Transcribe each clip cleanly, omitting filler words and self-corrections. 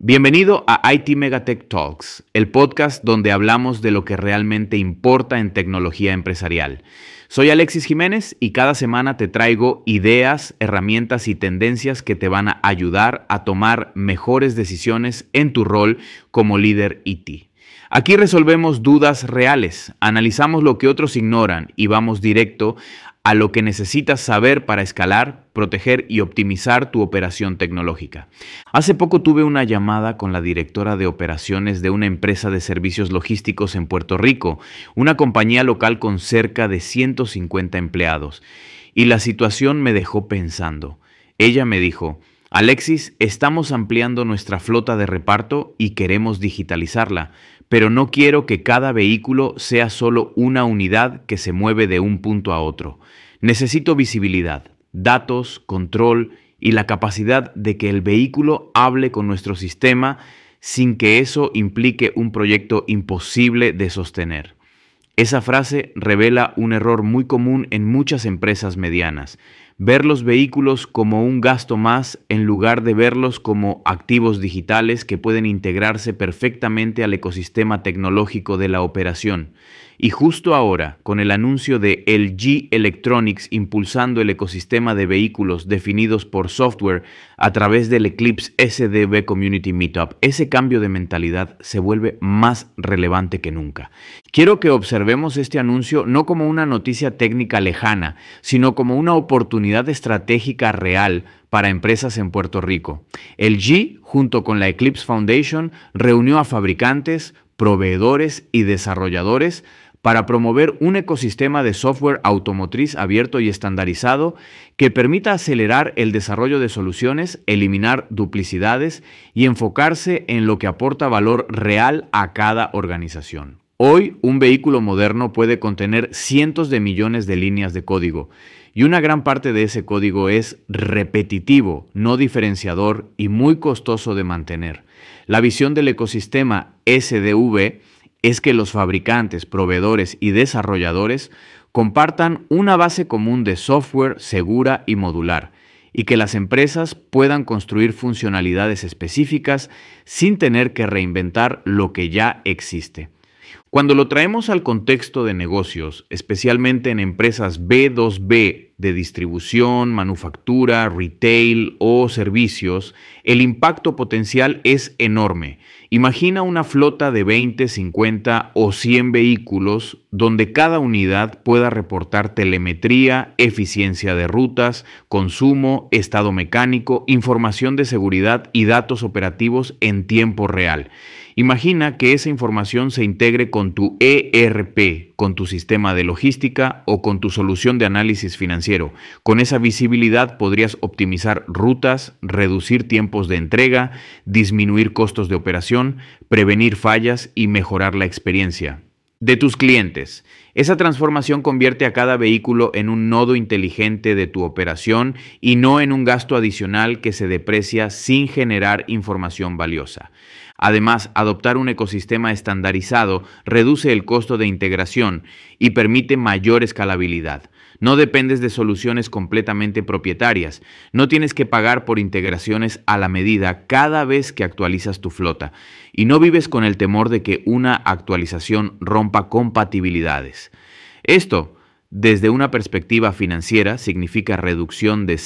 Bienvenido a IT Megatech Talks, el podcast donde hablamos de lo que realmente importa en tecnología empresarial. Soy Alexis Jiménez y cada semana te traigo ideas, herramientas y tendencias que te van a ayudar a tomar mejores decisiones en tu rol como líder IT. Aquí resolvemos dudas reales, analizamos lo que otros ignoran y vamos directo a lo que necesitas saber para escalar, proteger y optimizar tu operación tecnológica. Hace poco tuve una llamada con la directora de operaciones de una empresa de servicios logísticos en Puerto Rico, una compañía local con cerca de 150 empleados, y la situación me dejó pensando. Ella me dijo: Alexis, estamos ampliando nuestra flota de reparto y queremos digitalizarla, pero no quiero que cada vehículo sea solo una unidad que se mueve de un punto a otro. Necesito visibilidad, datos, control y la capacidad de que el vehículo hable con nuestro sistema sin que eso implique un proyecto imposible de sostener. Esa frase revela un error muy común en muchas empresas medianas: ver los vehículos como un gasto más en lugar de verlos como activos digitales que pueden integrarse perfectamente al ecosistema tecnológico de la operación. Y justo ahora, con el anuncio de LG Electronics impulsando el ecosistema de vehículos definidos por software a través del Eclipse SDV Community Meetup, ese cambio de mentalidad se vuelve más relevante que nunca. Quiero que observemos este anuncio no como una noticia técnica lejana, sino como una oportunidad estratégica real para empresas en Puerto Rico. LG, junto con la Eclipse Foundation, reunió a fabricantes, proveedores y desarrolladores para promover un ecosistema de software automotriz abierto y estandarizado que permita acelerar el desarrollo de soluciones, eliminar duplicidades y enfocarse en lo que aporta valor real a cada organización. Hoy, un vehículo moderno puede contener cientos de millones de líneas de código, y una gran parte de ese código es repetitivo, no diferenciador y muy costoso de mantener. La visión del ecosistema SDV es que los fabricantes, proveedores y desarrolladores compartan una base común de software segura y modular, y que las empresas puedan construir funcionalidades específicas sin tener que reinventar lo que ya existe. Cuando lo traemos al contexto de negocios, especialmente en empresas B2B de distribución, manufactura, retail o servicios, el impacto potencial es enorme. Imagina una flota de 20, 50 o 100 vehículos donde cada unidad pueda reportar telemetría, eficiencia de rutas, consumo, estado mecánico, información de seguridad y datos operativos en tiempo real. Imagina que esa información se integre con tu ERP, con tu sistema de logística o con tu solución de análisis financiero. Con esa visibilidad podrías optimizar rutas, reducir tiempos de entrega, disminuir costos de operación, prevenir fallas y mejorar la experiencia de tus clientes. Esa transformación convierte a cada vehículo en un nodo inteligente de tu operación y no en un gasto adicional que se deprecia sin generar información valiosa. Además, adoptar un ecosistema estandarizado reduce el costo de integración y permite mayor escalabilidad. No dependes de soluciones completamente propietarias. No tienes que pagar por integraciones a la medida cada vez que actualizas tu flota. Y no vives con el temor de que una actualización rompa compatibilidades. Esto, desde una perspectiva financiera, significa reducción de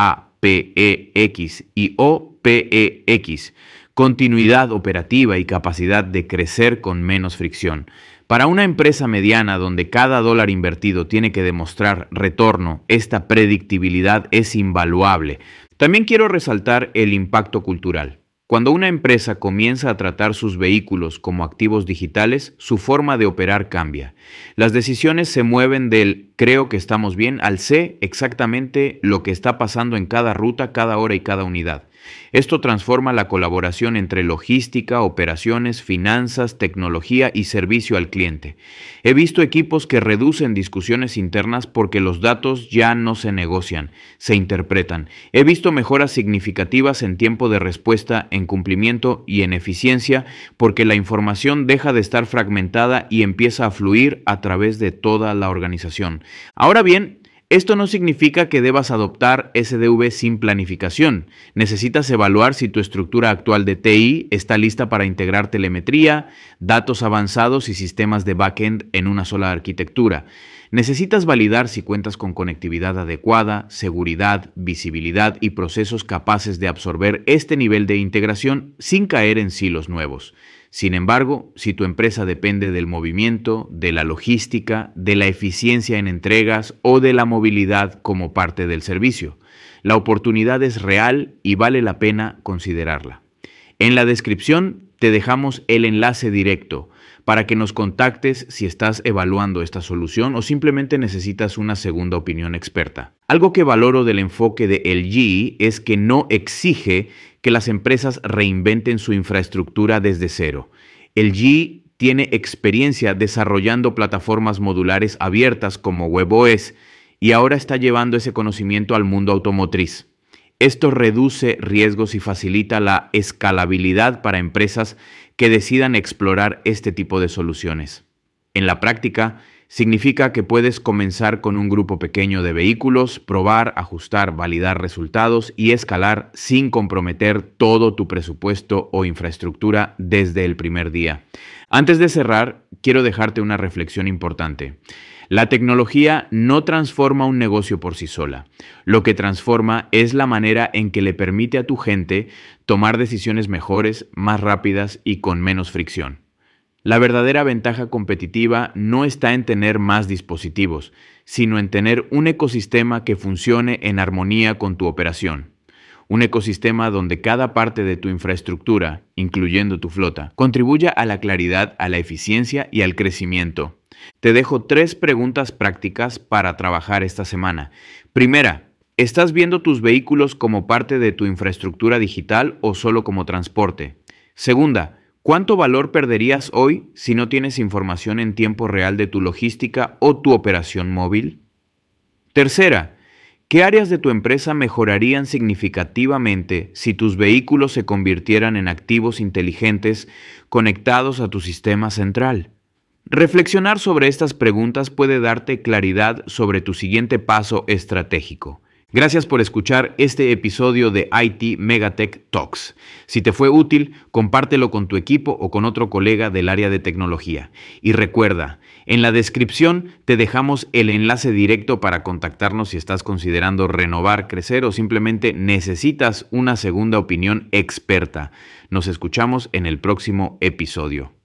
CAPEX y OPEX, continuidad operativa y capacidad de crecer con menos fricción. Para una empresa mediana donde cada dólar invertido tiene que demostrar retorno, esta predictibilidad es invaluable. También quiero resaltar el impacto cultural. Cuando una empresa comienza a tratar sus vehículos como activos digitales, su forma de operar cambia. Las decisiones se mueven del creo que estamos bien al sé exactamente lo que está pasando en cada ruta, cada hora y cada unidad. Esto transforma la colaboración entre logística, operaciones, finanzas, tecnología y servicio al cliente. He visto equipos que reducen discusiones internas porque los datos ya no se negocian, se interpretan. He visto mejoras significativas en tiempo de respuesta, en cumplimiento y en eficiencia porque la información deja de estar fragmentada y empieza a fluir a través de toda la organización. Ahora bien, Esto no significa que debas adoptar SDV sin planificación. Necesitas evaluar si tu estructura actual de TI está lista para integrar telemetría, datos avanzados y sistemas de backend en una sola arquitectura. Necesitas validar si cuentas con conectividad adecuada, seguridad, visibilidad y procesos capaces de absorber este nivel de integración sin caer en silos nuevos. Sin embargo, si tu empresa depende del movimiento, de la logística, de la eficiencia en entregas o de la movilidad como parte del servicio, la oportunidad es real y vale la pena considerarla. En la descripción te dejamos el enlace directo para que nos contactes si estás evaluando esta solución o simplemente necesitas una segunda opinión experta. Algo que valoro del enfoque de LG es que no exige que las empresas reinventen su infraestructura desde cero. LG tiene experiencia desarrollando plataformas modulares abiertas como WebOS y ahora está llevando ese conocimiento al mundo automotriz. Esto reduce riesgos y facilita la escalabilidad para empresas que decidan explorar este tipo de soluciones. En la práctica, significa que puedes comenzar con un grupo pequeño de vehículos, probar, ajustar, validar resultados y escalar sin comprometer todo tu presupuesto o infraestructura desde el primer día. Antes de cerrar, quiero dejarte una reflexión importante. La tecnología no transforma un negocio por sí sola. Lo que transforma es la manera en que le permite a tu gente tomar decisiones mejores, más rápidas y con menos fricción. La verdadera ventaja competitiva no está en tener más dispositivos, sino en tener un ecosistema que funcione en armonía con tu operación. Un ecosistema donde cada parte de tu infraestructura, incluyendo tu flota, contribuya a la claridad, a la eficiencia y al crecimiento. Te dejo 3 preguntas prácticas para trabajar esta semana. Primera, ¿estás viendo tus vehículos como parte de tu infraestructura digital o solo como transporte? Segunda, ¿cuánto valor perderías hoy si no tienes información en tiempo real de tu logística o tu operación móvil? Tercera, ¿qué áreas de tu empresa mejorarían significativamente si tus vehículos se convirtieran en activos inteligentes conectados a tu sistema central? Reflexionar sobre estas preguntas puede darte claridad sobre tu siguiente paso estratégico. Gracias por escuchar este episodio de IT Megatech Talks. Si te fue útil, compártelo con tu equipo o con otro colega del área de tecnología. Y recuerda, en la descripción te dejamos el enlace directo para contactarnos si estás considerando renovar, crecer o simplemente necesitas una segunda opinión experta. Nos escuchamos en el próximo episodio.